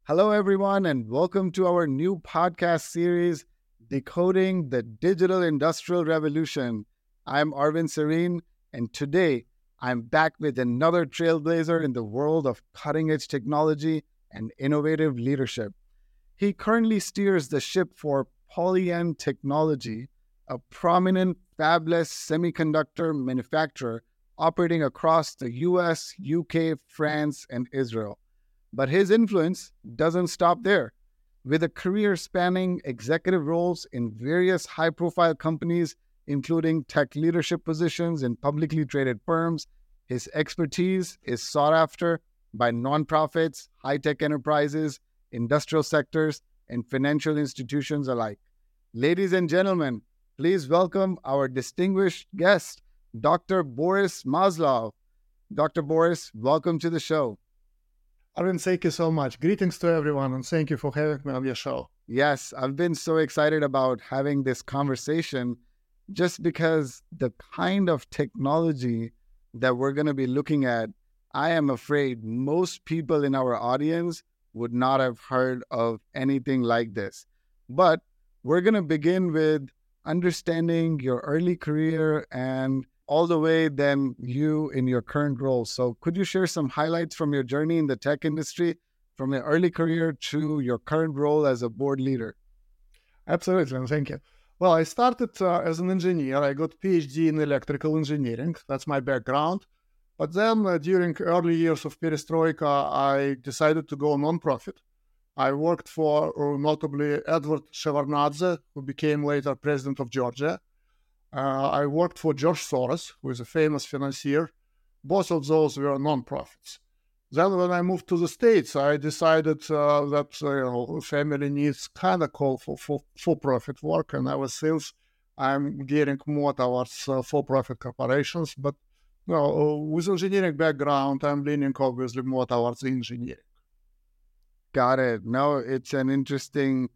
Hello, everyone, and welcome to our new podcast series, Decoding the Digital Industrial Revolution. I'm Arvind Serene, and today I'm back with another trailblazer in the world of cutting edge technology and innovative leadership. He currently steers the ship for Polyend Technology, a prominent fabless semiconductor manufacturer operating across the US, UK, France, and Israel. But his influence doesn't stop there. With a career spanning executive roles in various high profile companies, including tech leadership positions in publicly traded firms, his expertise is sought after by nonprofits, high tech enterprises, industrial sectors, and financial institutions alike. Ladies and gentlemen, please welcome our distinguished guest, Dr. Boris Maslov. Dr. Boris, welcome to the show. Arvind, thank you so much. Greetings to everyone, and thank you for having me on your show. Yes, I've been so excited about having this conversation just because the kind of technology that we're going to be looking at, I am afraid most people in our audience would not have heard of anything like this. But we're going to begin with understanding your early career and all the way then you in your current role. So could you share some highlights from your journey in the tech industry, from your early career to your current role as a board leader? Absolutely, and thank you. Well, I started as an engineer. I got PhD in electrical engineering. That's my background. But then during early years of perestroika, I decided to go nonprofit. I worked for notably Edward Shevardnadze, who became later president of Georgia. I worked for George Soros, who is a famous financier. Both of those were nonprofits. Then when I moved to the States, I decided that family needs kind of call for for-profit work, and ever since I'm gearing more towards for-profit corporations. But with engineering background, I'm leaning obviously more towards engineering. Got it. No, it's an interesting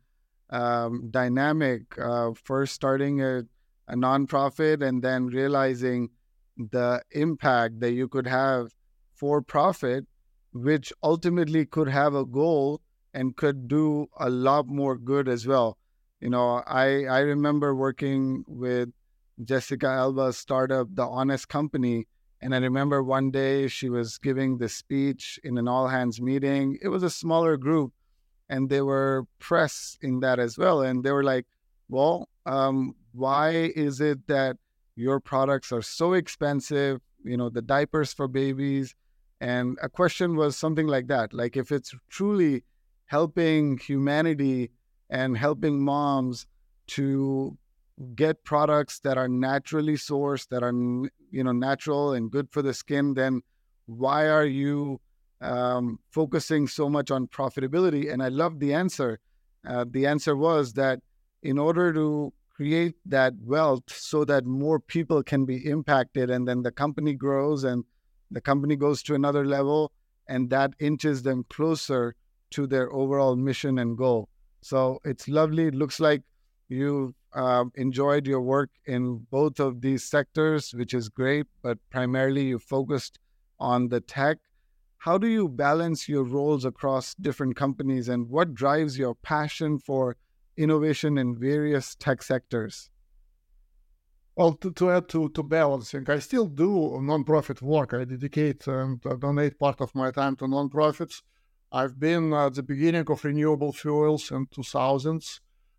dynamic. First starting a nonprofit and then realizing the impact that you could have for profit, which ultimately could have a goal and could do a lot more good as well. I remember working with Jessica Alba's startup, The Honest Company. And I remember one day she was giving the speech in an all hands meeting. It was a smaller group and they were press in that as well. And they were like, well, why is it that your products are so expensive? The diapers for babies. And a question was something like that. Like if it's truly helping humanity and helping moms to get products that are naturally sourced, that are, natural and good for the skin, then why are you focusing so much on profitability? And I love the answer. The answer was that in order to create that wealth so that more people can be impacted and then the company grows and the company goes to another level and that inches them closer to their overall mission and goal. So it's lovely. It looks like you enjoyed your work in both of these sectors, which is great, but primarily you focused on the tech. How do you balance your roles across different companies and what drives your passion for innovation in various tech sectors? Well, to add to balancing, I still do nonprofit work. I dedicate and donate part of my time to nonprofits. I've been at the beginning of renewable fuels in 2000s,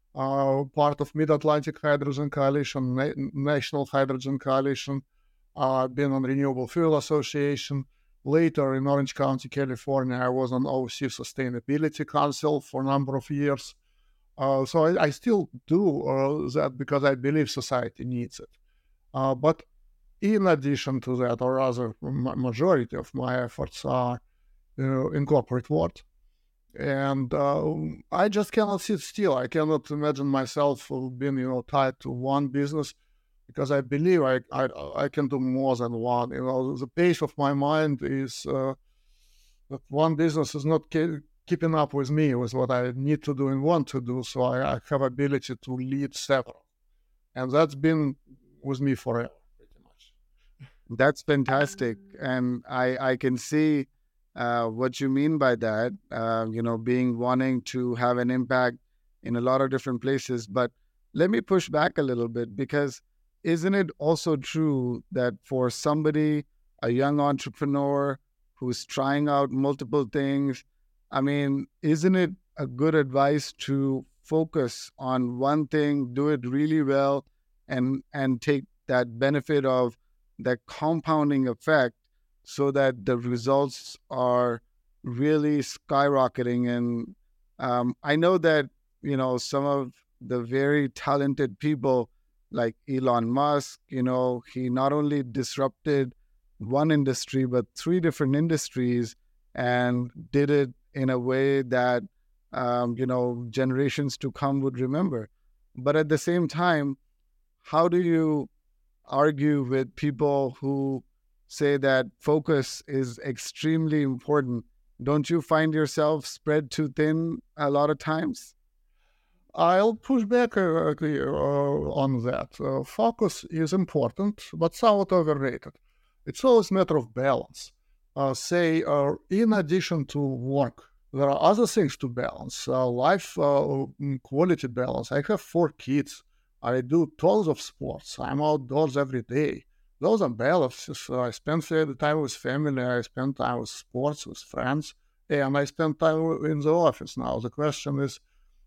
part of Mid-Atlantic Hydrogen Coalition, National Hydrogen Coalition. I've been on Renewable Fuel Association. Later in Orange County, California, I was on OC Sustainability Council for a number of years. So I still do that because I believe society needs it. But in addition to that, or rather, majority of my efforts are in corporate world. And I just cannot sit still. I cannot imagine myself being, tied to one business because I believe I can do more than one. The pace of my mind is that one business is not keeping up with me, with what I need to do and want to do. So I have ability to lead several. And that's been with me forever, pretty much. That's fantastic. And I can see what you mean by that, being wanting to have an impact in a lot of different places. But let me push back a little bit, because isn't it also true that for somebody, a young entrepreneur who's trying out multiple things, I mean, isn't it a good advice to focus on one thing, do it really well, and take that benefit of that compounding effect so that the results are really skyrocketing? And I know that, some of the very talented people like Elon Musk, he not only disrupted one industry, but three different industries, and did it in a way that, generations to come would remember. But at the same time, how do you argue with people who say that focus is extremely important? Don't you find yourself spread too thin a lot of times? I'll push back on that. Focus is important, but somewhat overrated. It's always a matter of balance. In addition to work, there are other things to balance. Life quality balance. I have 4 kids. I do tons of sports. I'm outdoors every day. Those are balances. I spend the time with family. I spend time with sports, with friends, and I spend time in the office. Now the question is,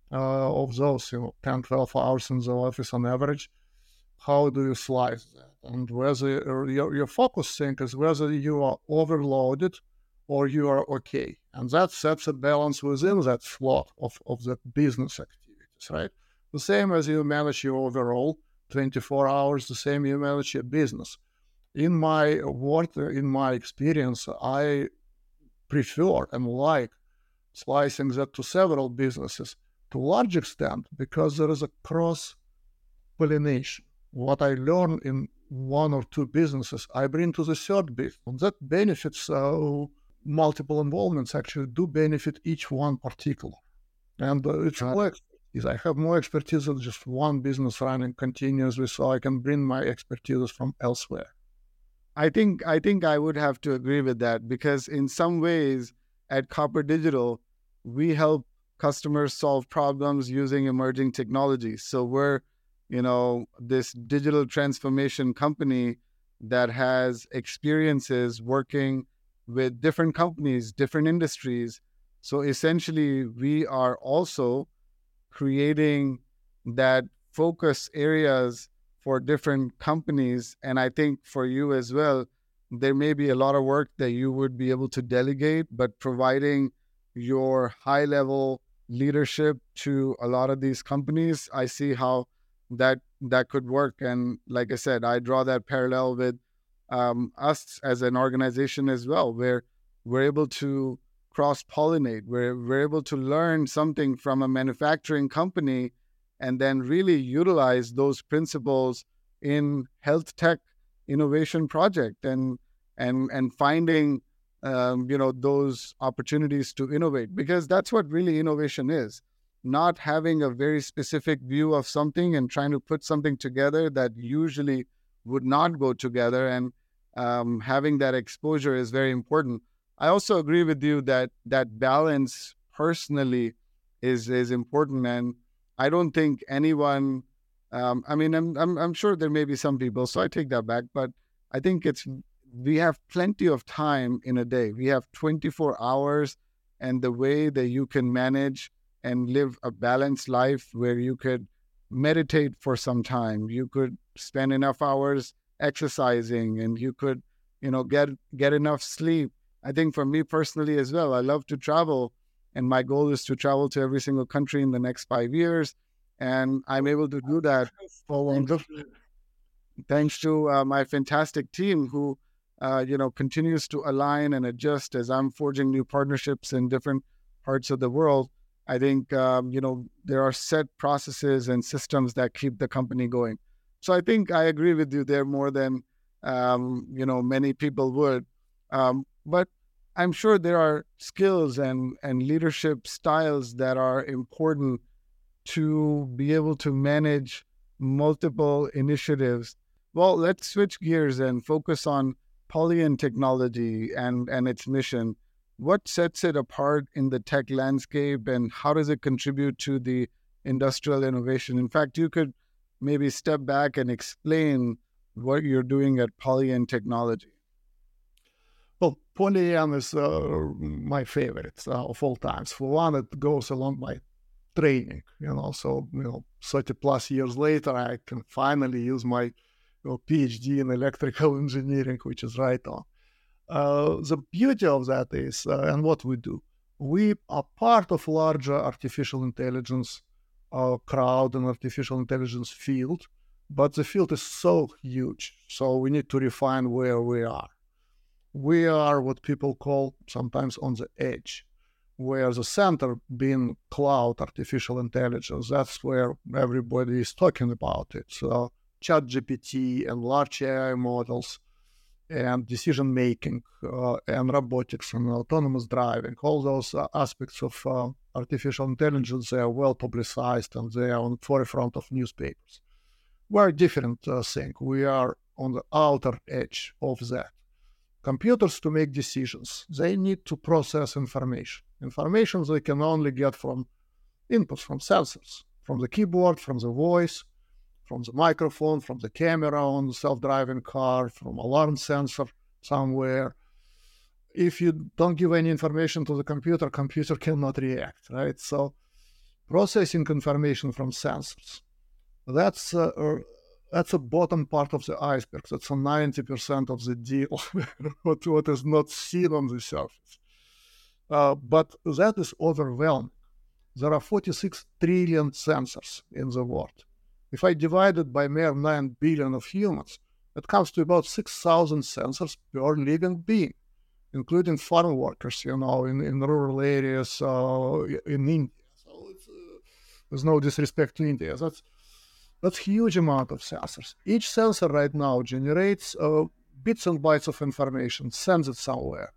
of those 10, 12 hours in the office on average, how do you slice that? And whether your focus thing is whether you are overloaded or you are okay. And that sets a balance within that slot of the business activities, right? The same as you manage your overall 24 hours, the same you manage your business. In my work, in my experience, I prefer and like slicing that to several businesses to a large extent because there is a cross pollination. What I learn in one or two businesses, I bring to the third business. And that benefits multiple involvements actually do benefit each one particular. And it's more expertise. I have more expertise than just one business running continuously, so I can bring my expertise from elsewhere. I think I would have to agree with that, because in some ways at Copper Digital, we help customers solve problems using emerging technologies. So we're, this digital transformation company that has experiences working with different companies, different industries. So essentially, we are also creating that focus areas for different companies. And I think for you as well, there may be a lot of work that you would be able to delegate, but providing your high level leadership to a lot of these companies, I see how that could work. And like I said, I draw that parallel with us as an organization as well, where we're able to cross pollinate, where we're able to learn something from a manufacturing company and then really utilize those principles in health tech innovation project, and finding those opportunities to innovate, because that's what really innovation is. Not having a very specific view of something and trying to put something together that usually would not go together, and having that exposure is very important. I also agree with you that that balance personally is important, and I don't think anyone. I mean, I'm sure there may be some people, so I take that back. But I think we have plenty of time in a day. We have 24 hours, and the way that you can manage and live a balanced life where you could meditate for some time, you could spend enough hours exercising, and you could, get enough sleep. I think for me personally as well, I love to travel, and my goal is to travel to every single country in the next 5 years. And I'm able to do that thanks to my fantastic team who, continues to align and adjust as I'm forging new partnerships in different parts of the world. I think, there are set processes and systems that keep the company going. So I think I agree with you there more than, many people would. But I'm sure there are skills and leadership styles that are important to be able to manage multiple initiatives. Well, let's switch gears and focus on Polyan Technology and its mission. what sets it apart in the tech landscape, and how does it contribute to the industrial innovation? In fact, you could maybe step back and explain what you're doing at Polyen Technology. Well, Polyen is my favorite of all times. For one, it goes along my training, so 30 plus years later, I can finally use my PhD in electrical engineering, which is right on. The beauty of that is, and what we do, we are part of larger artificial intelligence crowd and artificial intelligence field, but the field is so huge, so we need to refine where we are. We are what people call sometimes on the edge, where the center being cloud artificial intelligence. That's where everybody is talking about it. So ChatGPT and large AI models and decision-making and robotics and autonomous driving, all those aspects of artificial intelligence, they are well publicized and they are on the forefront of newspapers. We're a different thing. We are on the outer edge of that. Computers, to make decisions, they need to process information. Information they can only get from inputs, from sensors, from the keyboard, from the voice, from the microphone, from the camera on the self-driving car, from alarm sensor somewhere. If you don't give any information to the computer cannot react, right? So processing information from sensors, that's a bottom part of the iceberg. That's a 90% of the deal, what is not seen on the surface. But that is overwhelming. There are 46 trillion sensors in the world. If I divide it by mere 9 billion of humans, it comes to about 6,000 sensors per living being, including farm workers, in rural areas in India. So there's no disrespect to India. That's huge amount of sensors. Each sensor right now generates bits and bytes of information, sends it somewhere.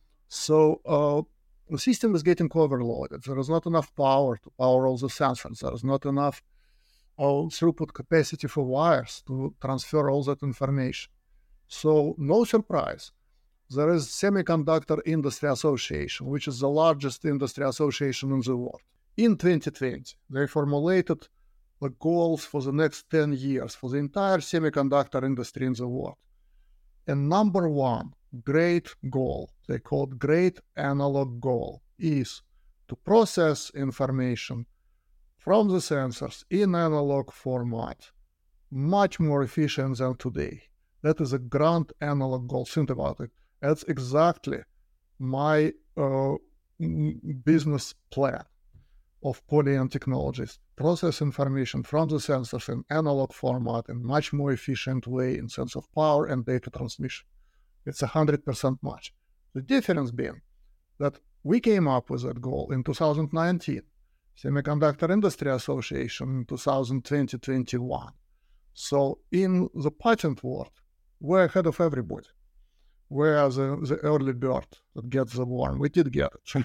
So the system is getting overloaded. There is not enough power to power all the sensors. There is not enough throughput capacity for wires to transfer all that information. So no surprise, there is Semiconductor Industry Association, which is the largest industry association in the world. In 2020, they formulated the goals for the next 10 years for the entire semiconductor industry in the world. And number one great goal, they call it great analog goal, is to process information from the sensors in analog format much more efficient than today. That is a grand analog goal. Think about it. That's exactly my business plan of Polyen Technologies. Process information from the sensors in analog format in much more efficient way in sense of power and data transmission. It's 100% match. The difference being that we came up with that goal in 2019, Semiconductor Industry Association in 2020-21. So in the patent world, we're ahead of everybody. We're the early bird that gets the worm. We did get it.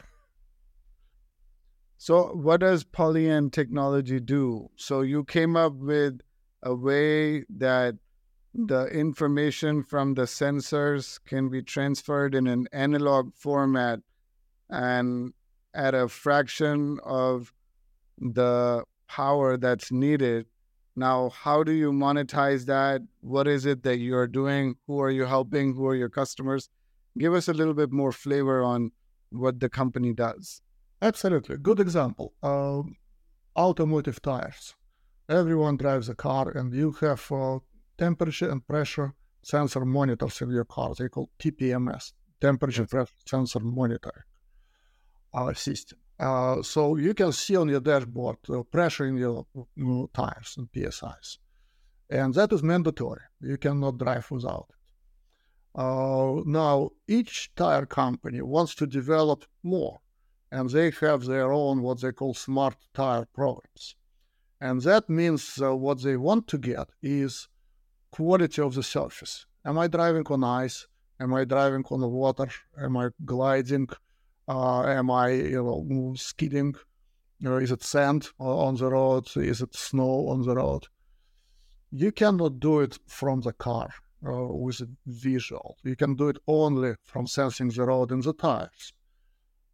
So what does Polyen Technology do? So you came up with a way that the information from the sensors can be transferred in an analog format and at a fraction of the power that's needed. Now, how do you monetize that? What is it that you're doing? Who are you helping? Who are your customers? Give us a little bit more flavor on what the company does. Absolutely. Good example. Automotive tires. Everyone drives a car and you have temperature and pressure sensor monitors in your car. They call TPMS, temperature pressure sensor monitoring system. So you can see on your dashboard pressure in your tires and PSIs. And that is mandatory. You cannot drive without it. Now, each tire company wants to develop more, and they have their own what they call smart tire programs. And that means what they want to get is quality of the surface. Am I driving on ice? Am I driving on the water? Am I gliding? Am I, skidding? Is it sand on the road? Is it snow on the road? You cannot do it from the car with a visual. You can do it only from sensing the road and the tires.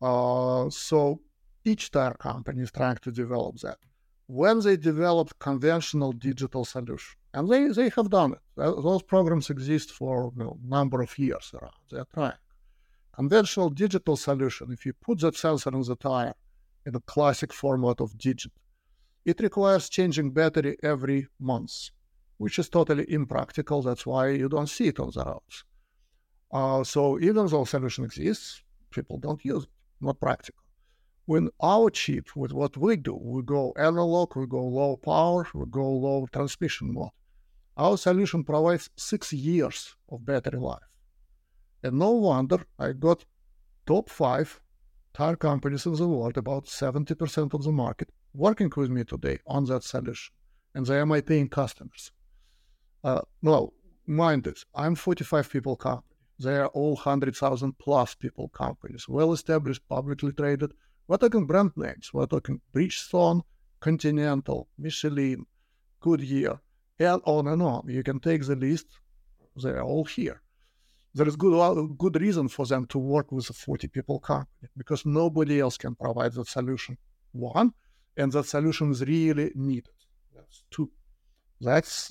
So each tire company is trying to develop that. When they developed conventional digital solution, and they have done it. Those programs exist for a number of years around. They're trying. Conventional digital solution, if you put that sensor in the tire in the classic format of digit, it requires changing battery every month, which is totally impractical. That's why you don't see it on the roads. So even though solution exists, people don't use it. Not practical. When our chip, with what we do, we go analog, we go low power, we go low transmission mode. Our solution provides 6 years of battery life. And no wonder I got top 5 tire companies in the world, about 70% of the market, working with me today on that solution. And they are my paying customers. Now, mind this, I'm 45 people company. They are all 100,000 plus people companies, well-established, publicly traded. We're talking brand names. We're talking Bridgestone, Continental, Michelin, Goodyear, and on and on. You can take the list. They're all here. There is good reason for them to work with a 40 people company because nobody else can provide that solution. One, and that solution is really needed. That's two. That's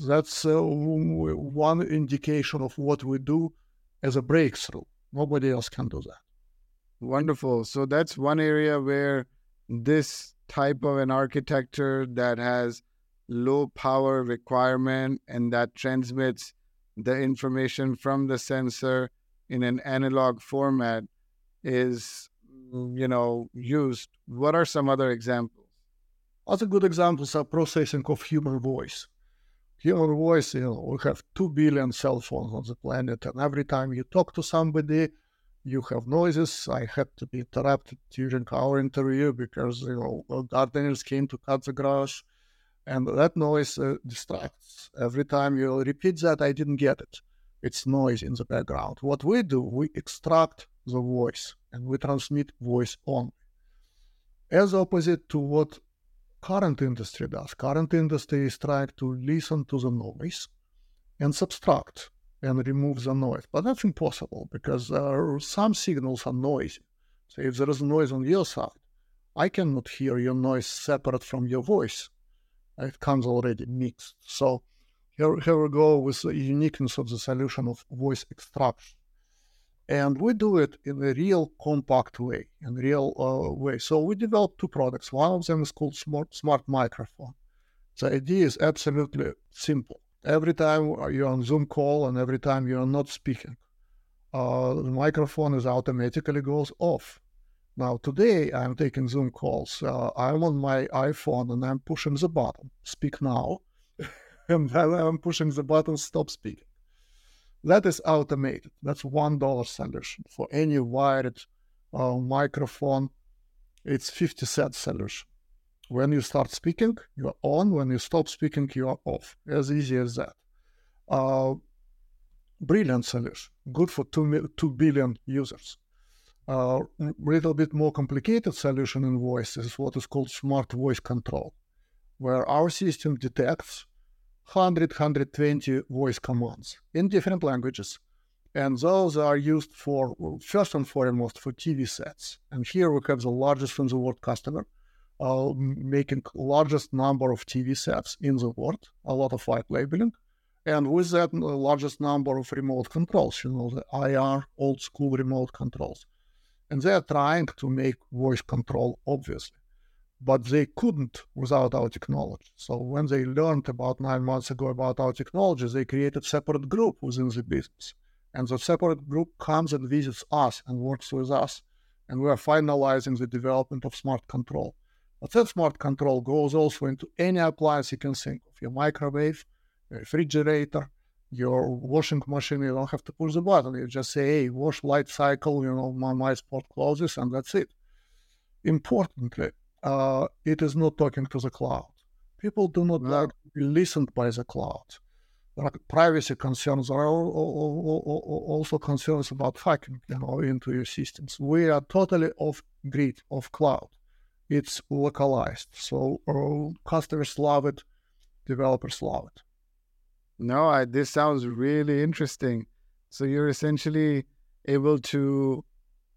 one indication of what we do as a breakthrough. Nobody else can do that. Wonderful. So that's one area where this type of an architecture that has low power requirement and that transmits the information from the sensor in an analog format is, used. What are some other examples? Other good examples are processing of human voice. Human voice, we have 2 billion cell phones on the planet, and every time you talk to somebody, you have noises. I had to be interrupted during our interview because, gardeners came to cut the grass, and that noise distracts. Every time you repeat that, I didn't get it. It's noise in the background. What we do, we extract the voice, and we transmit voice only. As opposite to what current industry does. Current industry is trying to listen to the noise and subtract and remove the noise. But that's impossible because some signals are noisy. So if there is noise on your side, I cannot hear your noise separate from your voice. It comes already mixed. So here we go with the uniqueness of the solution of voice extraction. And we do it in a real compact way, way. So we developed 2 products. One of them is called Smart Microphone. The idea is absolutely simple. Every time you're on Zoom call and every time you're not speaking, the microphone is automatically goes off. Now, today I'm taking Zoom calls. I'm on my iPhone and I'm pushing the button, speak now, and then I'm pushing the button, stop speaking. That is automated. That's $1 solution. For any wired microphone, it's 50-cent solution. When you start speaking, you're on. When you stop speaking, you are off. As easy as that. Brilliant solution. Good for 2 billion users. Little bit more complicated solution in voice is what is called smart voice control, where our system detects 120 voice commands in different languages. And those are used for, first and foremost, for TV sets. And here we have the largest in the world customer, making largest number of TV sets in the world, a lot of white labeling. And with that, the largest number of remote controls, the IR, old school remote controls. And they're trying to make voice control, obviously. But they couldn't without our technology. So when they learned about 9 months ago about our technology, they created a separate group within the business. And the separate group comes and visits us and works with us. And we are finalizing the development of smart control. But that smart control goes also into any appliance you can think of. Your microwave, your refrigerator, your washing machine. You don't have to push the button. You just say, hey, wash light cycle, my sport clothes, and that's it. Importantly, it is not talking to the cloud. People do not like to be listened by the cloud. There are privacy concerns. There are also concerns about hacking, into your systems. We are totally off grid, off cloud. It's localized. So customers love it, developers love it. No, this sounds really interesting. So you're essentially able to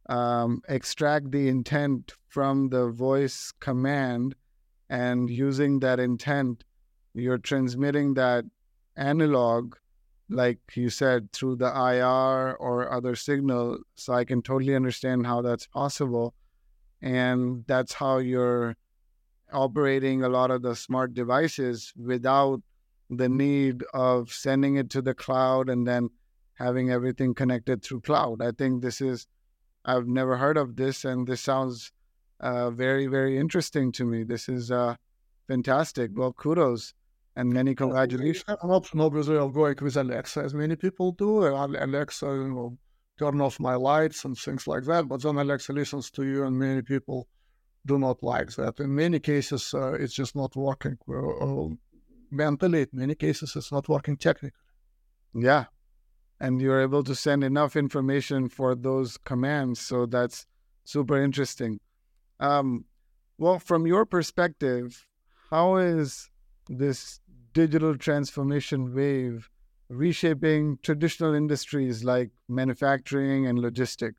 extract the intent from the voice command, and using that intent, you're transmitting that analog, like you said, through the IR or other signal. So I can totally understand how that's possible. And that's how you're operating a lot of the smart devices without the need of sending it to the cloud and then having everything connected through cloud. I think I've never heard of this, and this sounds very, very interesting to me. This is fantastic. Well, kudos and many You congratulations. have an option, obviously, of going with Alexa, as many people do. Alexa, turn off my lights and things like that. But then Alexa listens to you, and many people do not like that. In many cases, it's just not working mentally. In many cases, it's not working technically. Yeah. And you're able to send enough information for those commands. So that's super interesting. Well, from your perspective, how is this digital transformation wave reshaping traditional industries like manufacturing and logistics?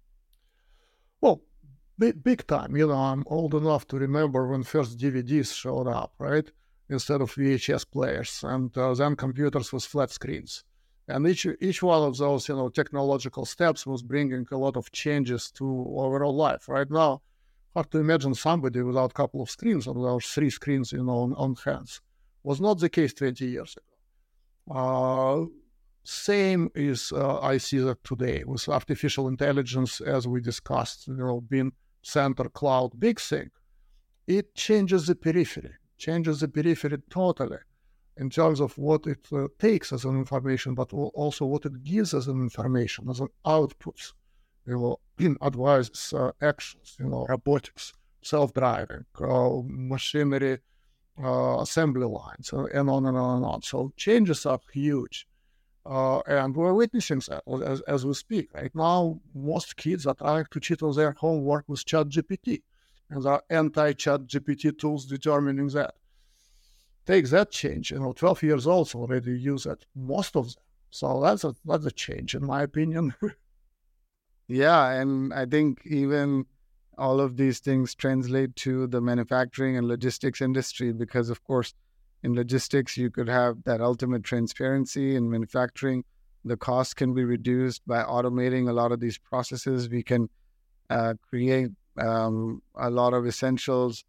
Well, big time. I'm old enough to remember when first DVDs showed up, right? Instead of VHS players, and then computers with flat screens. And each one of those, technological steps was bringing a lot of changes to overall life. Right now, hard to imagine somebody without a couple of screens or without three screens, on hands. Was not the case 20 years ago. Same is I see that today with artificial intelligence, as we discussed, being center cloud big thing. It changes the periphery totally in terms of what it takes as an information, but also what it gives as an information, as an outputs, in advice actions, robotics, self-driving, machinery, assembly lines, and on and on and on. So changes are huge. And we're witnessing that as we speak. Right now, most kids are trying to cheat on their homework with ChatGPT. And there are anti-ChatGPT tools determining that. Take that change. 12 years old already use it, most of them. So that's a change, in my opinion. Yeah, and I think even all of these things translate to the manufacturing and logistics industry because, of course, in logistics, you could have that ultimate transparency. In manufacturing, the cost can be reduced by automating a lot of these processes. We can create a lot of essentials,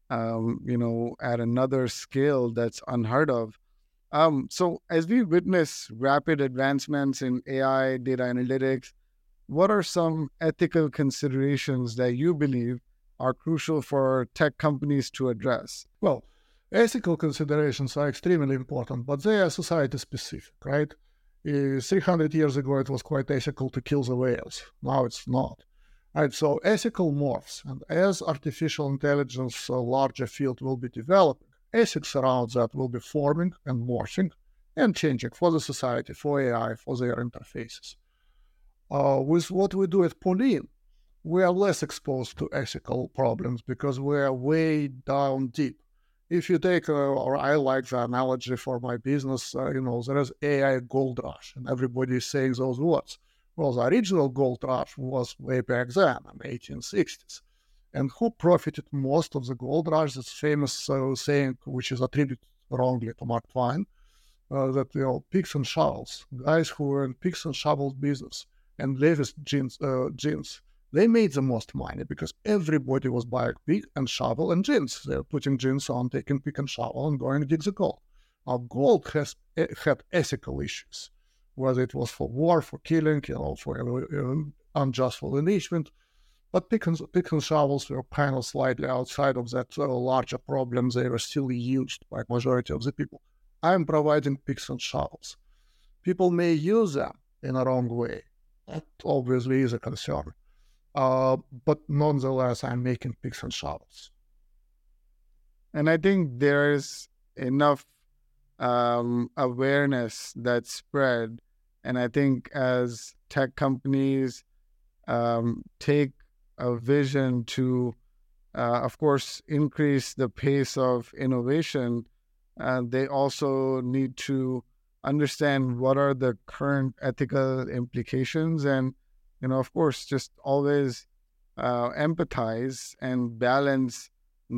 at another scale that's unheard of. So, as we witness rapid advancements in AI, data analytics, what are some ethical considerations that you believe are crucial for tech companies to address? Well, ethical considerations are extremely important, but they are society specific, right? 300 years ago, it was quite ethical to kill the whales. Now it's not. Right, so ethical morphs, and as artificial intelligence larger field will be developing, ethics around that will be forming and morphing and changing for the society, for AI, for their interfaces. With what we do at Polin, we are less exposed to ethical problems because we are way down deep. If you take, or I like the analogy for my business, there is AI gold rush, and everybody is saying those words. Well, the original gold rush was way back then, in the 1860s. And who profited most of the gold rush? This famous saying, which is attributed wrongly to Mark Twain, that, picks and shovels, guys who were in picks and shovels business and Levi's jeans, they made the most money because everybody was buying pick and shovel and jeans. They're putting jeans on, taking pick and shovel and going to dig the gold. Now, gold had ethical issues, whether it was for war, for killing, for unjust enrichment. But pick and shovels were kind of slightly outside of that larger problem. They were still used by majority of the people. I'm providing picks and shovels. People may use them in a wrong way. That obviously is a concern. But nonetheless, I'm making picks and shovels. And I think there's enough awareness that's spread. And I think as tech companies take a vision to, of course, increase the pace of innovation, they also need to understand what are the current ethical implications and of course, just always empathize and balance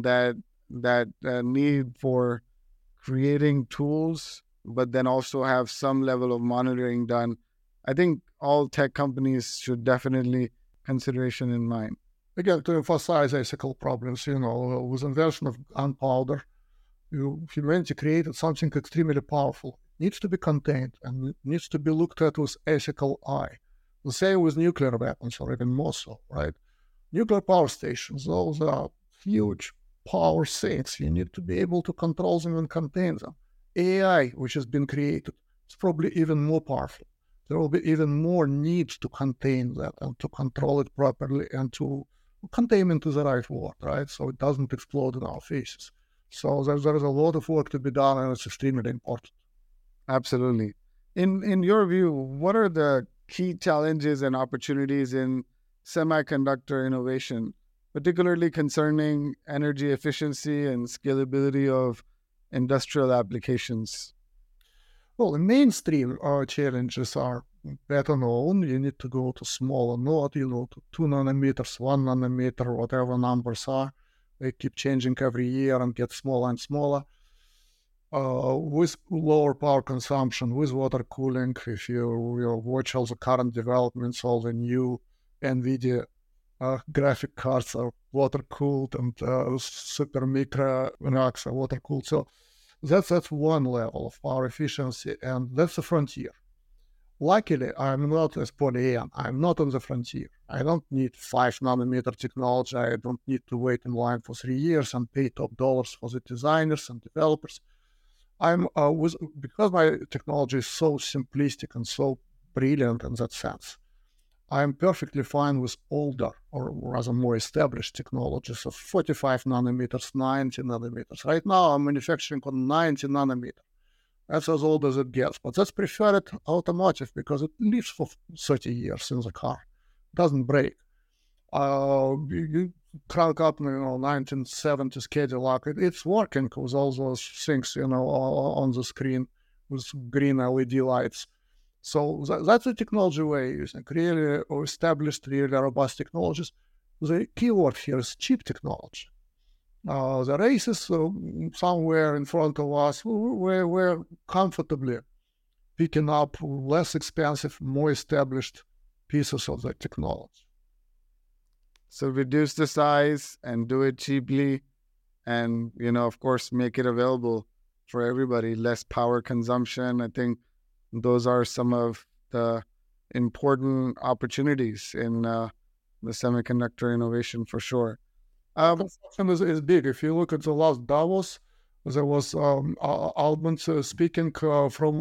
that need for creating tools, but then also have some level of monitoring done. I think all tech companies should definitely consideration in mind. Again, to emphasize ethical problems, with invention of gunpowder, humanity created something extremely powerful. It needs to be contained and it needs to be looked at with ethical eye. The same with nuclear weapons, or even more so, right? Nuclear power stations, those are huge power sinks. You need to be able to control them and contain them. AI, which has been created, is probably even more powerful. There will be even more need to contain that and to control it properly and to containment is the right word, right? So it doesn't explode in our faces. So there is a lot of work to be done, and it's extremely important. Absolutely. In your view, what are the key challenges and opportunities in semiconductor innovation, particularly concerning energy efficiency and scalability of industrial applications? Well, the mainstream challenges are better known. You need to go to smaller node, to 2 nanometers, 1 nanometer, whatever numbers are. They keep changing every year and get smaller and smaller. With lower power consumption, with water cooling, if you watch all the current developments, all the new NVIDIA graphic cards are water cooled, and super micro racks are water cooled. So that's one level of power efficiency, and that's the frontier. Luckily, I'm not as Polyan. I'm not on the frontier. I don't need 5 nanometer technology. I don't need to wait in line for 3 years and pay top dollars for the designers and developers. Because my technology is so simplistic and so brilliant in that sense, I'm perfectly fine with older, or rather more established technologies of 45 nanometers, 90 nanometers. Right now, I'm manufacturing on 90 nanometer. That's as old as it gets, but that's preferred automotive because it lives for 30 years in the car. It doesn't break. You crank up, 1970s Cadillac. It's working with all those things, on the screen with green LED lights. So that's the technology we're using, really established, really robust technologies. The keyword here is cheap technology. The race is somewhere in front of us. We're comfortably picking up less expensive, more established pieces of that technology. So reduce the size and do it cheaply, and of course, make it available for everybody. Less power consumption. I think those are some of the important opportunities in the semiconductor innovation for sure. Consumption is big. If you look at the last Davos, there was Altman speaking from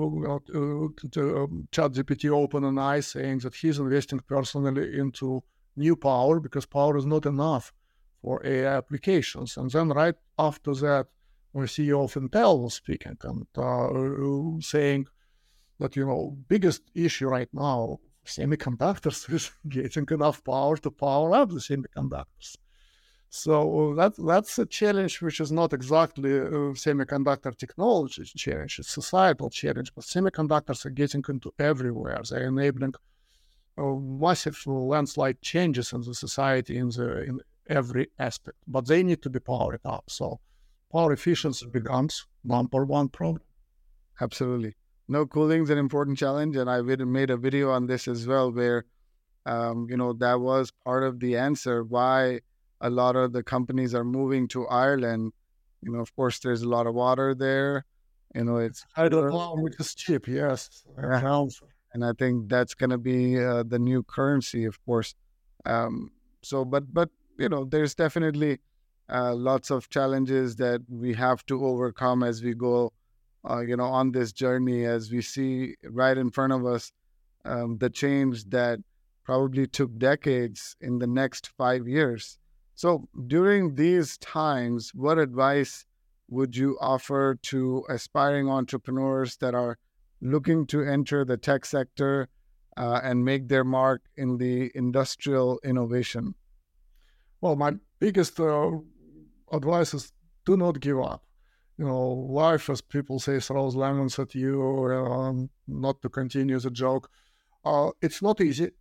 ChatGPT OpenAI, saying that he's investing personally into new power because power is not enough for AI applications. And then right after that, the CEO of Intel was speaking and saying that, biggest issue right now, semiconductors, is getting enough power to power up the semiconductors. So that's a challenge which is not exactly a semiconductor technology challenge, it's a societal challenge, but semiconductors are getting into everywhere. They're enabling massive landslide changes in the society in every aspect, but they need to be powered up. So power efficiency becomes number one problem. Absolutely. No, cooling is an important challenge, and I made a video on this as well, where that was part of the answer why a lot of the companies are moving to Ireland. Of course, there's a lot of water there. It's hydropower, which is cheap, yes. Yeah. And I think that's going to be the new currency, of course. But there's definitely lots of challenges that we have to overcome as we go, on this journey, as we see right in front of us the change that probably took decades in the next 5 years. So during these times, what advice would you offer to aspiring entrepreneurs that are looking to enter the tech sector and make their mark in the industrial innovation? Well, my biggest advice is do not give up. Life, as people say, throws lemons at you, not to continue the joke. It's not easy.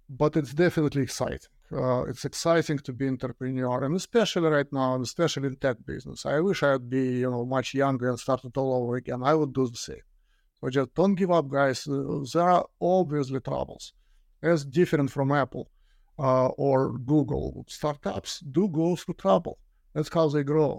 but it's definitely exciting. It's exciting to be entrepreneur, and especially right now, and especially in tech business. I wish I'd be, much younger and started all over again. I would do the same. So just don't give up, guys. There are obviously troubles. As different from Apple or Google, startups do go through trouble. That's how they grow.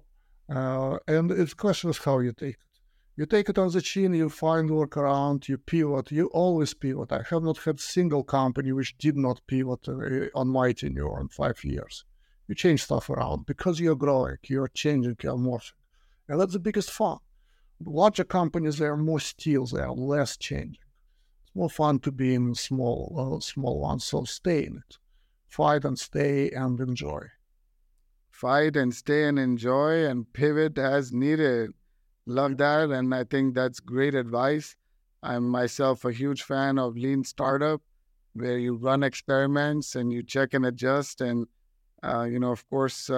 And it's question is how you take it. You take it on the chin, you find workaround, you pivot, you always pivot. I have not had single company which did not pivot on my tenure in 5 years. You change stuff around because you're growing, you're changing, you're morphing. And that's the biggest fun. Larger companies, they are more still, they are less changing. It's more fun to be in small ones, so stay in it. Fight and stay and enjoy. Fight and stay and enjoy and pivot as needed. Love that. And I think that's great advice. I'm myself a huge fan of lean startup, where you run experiments and you check and adjust. And, of course,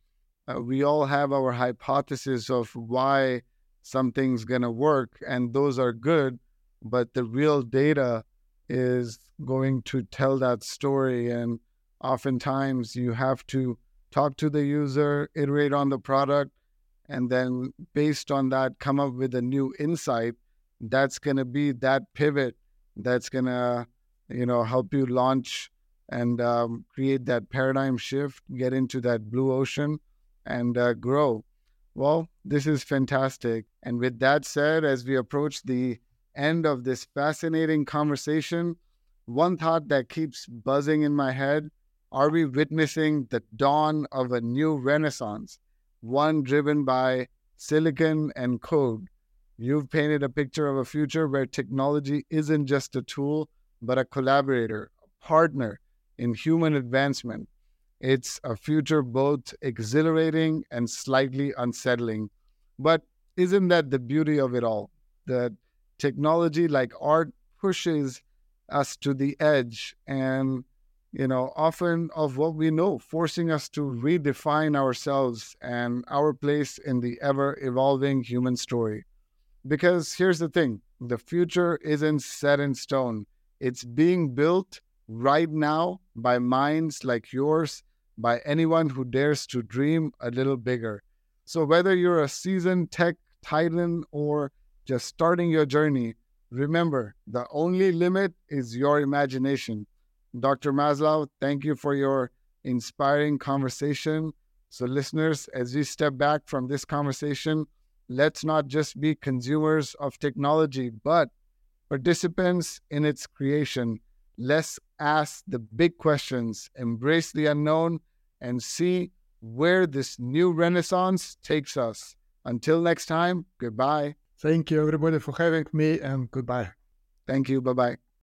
we all have our hypothesis of why something's going to work, and those are good. But the real data is going to tell that story. And oftentimes you have to talk to the user, iterate on the product, and then based on that, come up with a new insight that's going to be that pivot that's going to, help you launch and create that paradigm shift, get into that blue ocean and grow. Well, this is fantastic. And with that said, as we approach the end of this fascinating conversation, one thought that keeps buzzing in my head: are we witnessing the dawn of a new renaissance? One driven by silicon and code. You've painted a picture of a future where technology isn't just a tool, but a collaborator, a partner in human advancement. It's a future both exhilarating and slightly unsettling. But isn't that the beauty of it all? That technology, like art, pushes us to the edge and often of what we know, forcing us to redefine ourselves and our place in the ever-evolving human story. Because here's the thing, the future isn't set in stone. It's being built right now by minds like yours, by anyone who dares to dream a little bigger. So whether you're a seasoned tech titan or just starting your journey, remember, the only limit is your imagination. Dr. Maslow, thank you for your inspiring conversation. So listeners, as we step back from this conversation, let's not just be consumers of technology, but participants in its creation. Let's ask the big questions, embrace the unknown, and see where this new renaissance takes us. Until next time, goodbye. Thank you, everybody, for having me, and goodbye. Thank you. Bye-bye.